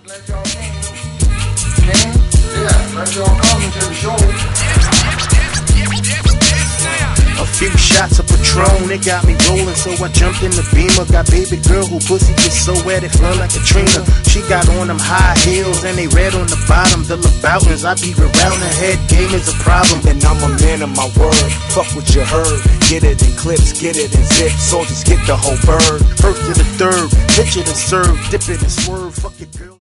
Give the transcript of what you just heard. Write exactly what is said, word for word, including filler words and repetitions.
Glad y'all came. Man, yeah, glad y'all coming to the show. A few shots of Patron, it got me rolling, so I jumped in the Beamer. Got baby girl who pussy gets so wet it flow like Katrina. She got on them high heels and they red on the bottom. The LeBoutins, I beat around the head game is a problem. And I'm a man of my word, fuck what you heard. Get it in clips, get it in zip, soldiers get the whole bird. First to the third, pitch it and serve, dip it and swerve, fuck your girl.